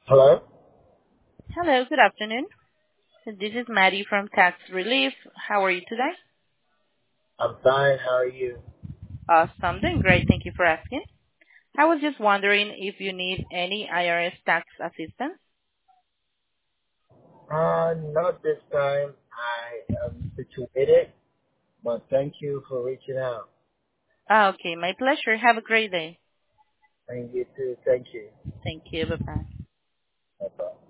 Hello? Hello, good afternoon. This is Maddie from Tax Relief. How are you today? I'm fine. How are you? Awesome, doing great. Thank you for asking. I was just wondering if you need any IRS tax assistance. Not this time. I am situated, but thank you for reaching out. Okay, my pleasure. Have a great day. And you too. Thank you. Thank you. Bye-bye. Bye-bye.